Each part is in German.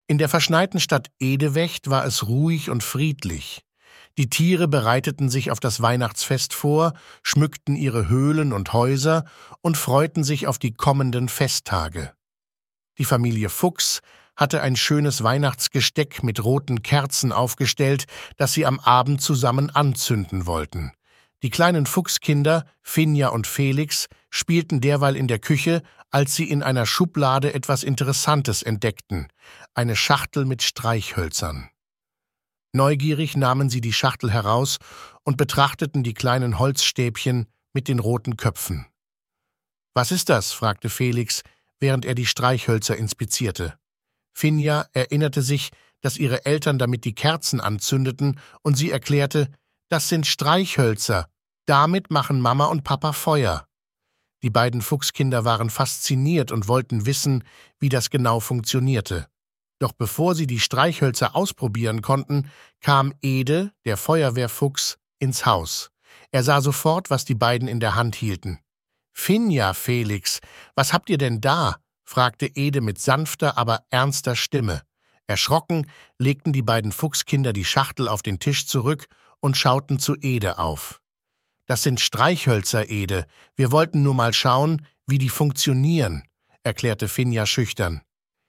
In der verschneiten Stadt Edewecht war es ruhig und friedlich. Die Tiere bereiteten sich auf das Weihnachtsfest vor, schmückten ihre Höhlen und Häuser und freuten sich auf die kommenden Festtage. Die Familie Fuchs hatte ein schönes Weihnachtsgesteck mit roten Kerzen aufgestellt, das sie am Abend zusammen anzünden wollten. Die kleinen Fuchskinder, Finja und Felix, spielten derweil in der Küche, als sie in einer Schublade etwas Interessantes entdeckten: eine Schachtel mit Streichhölzern. Neugierig nahmen sie die Schachtel heraus und betrachteten die kleinen Holzstäbchen mit den roten Köpfen. »Was ist das?« fragte Felix, während er die Streichhölzer inspizierte. Finja erinnerte sich, dass ihre Eltern damit die Kerzen anzündeten, und sie erklärte: »Das sind Streichhölzer. Damit machen Mama und Papa Feuer.« Die beiden Fuchskinder waren fasziniert und wollten wissen, wie das genau funktionierte. Doch bevor sie die Streichhölzer ausprobieren konnten, kam Ede, der Feuerwehrfuchs, ins Haus. Er sah sofort, was die beiden in der Hand hielten. »Finja, Felix, was habt ihr denn da?« fragte Ede mit sanfter, aber ernster Stimme. Erschrocken legten die beiden Fuchskinder die Schachtel auf den Tisch zurück und schauten zu Ede auf. »Das sind Streichhölzer, Ede. Wir wollten nur mal schauen, wie die funktionieren«, erklärte Finja schüchtern.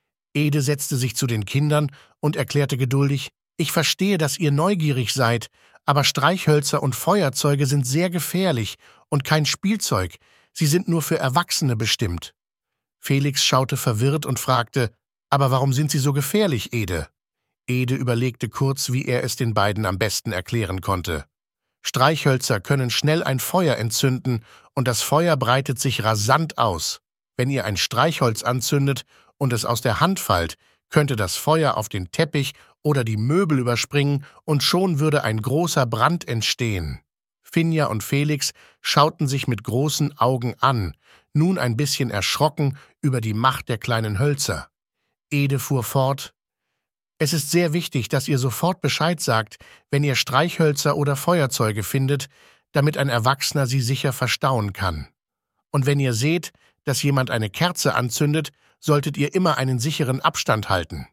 Ede setzte sich zu den Kindern und erklärte geduldig: »Ich verstehe, dass ihr neugierig seid, aber Streichhölzer und Feuerzeuge sind sehr gefährlich und kein Spielzeug. Sie sind nur für Erwachsene bestimmt.« Felix schaute verwirrt und fragte: »Aber warum sind sie so gefährlich, Ede?« Ede überlegte kurz, wie er es den beiden am besten erklären konnte. »Streichhölzer können schnell ein Feuer entzünden, und das Feuer breitet sich rasant aus. Wenn ihr ein Streichholz anzündet und es aus der Hand fällt, könnte das Feuer auf den Teppich oder die Möbel überspringen, und schon würde ein großer Brand entstehen.« Finja und Felix schauten sich mit großen Augen an, nun ein bisschen erschrocken über die Macht der kleinen Hölzer. Ede fuhr fort: »Es ist sehr wichtig, dass ihr sofort Bescheid sagt, wenn ihr Streichhölzer oder Feuerzeuge findet, damit ein Erwachsener sie sicher verstauen kann. Und wenn ihr seht, dass jemand eine Kerze anzündet, solltet ihr immer einen sicheren Abstand halten.«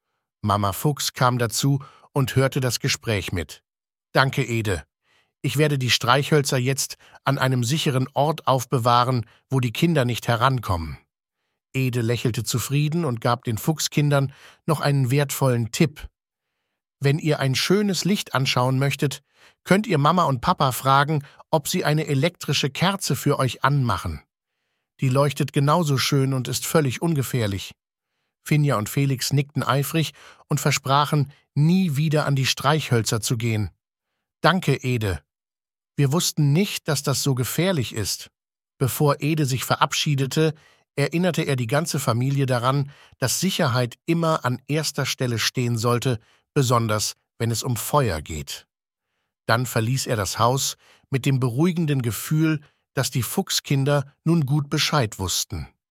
Mama Fuchs kam dazu und hörte das Gespräch mit. »Danke, Ede. Ich werde die Streichhölzer jetzt an einem sicheren Ort aufbewahren, wo die Kinder nicht herankommen.« Ede lächelte zufrieden und gab den Fuchskindern noch einen wertvollen Tipp: »Wenn ihr ein schönes Licht anschauen möchtet, könnt ihr Mama und Papa fragen, ob sie eine elektrische Kerze für euch anmachen. Die leuchtet genauso schön und ist völlig ungefährlich.« Finja und Felix nickten eifrig und versprachen, nie wieder an die Streichhölzer zu gehen. »Danke, Ede. Wir wussten nicht, dass das so gefährlich ist.« Bevor Ede sich verabschiedete, erinnerte er die ganze Familie daran, dass Sicherheit immer an erster Stelle stehen sollte, besonders wenn es um Feuer geht. Dann verließ er das Haus mit dem beruhigenden Gefühl, dass die Fuchskinder nun gut Bescheid wussten.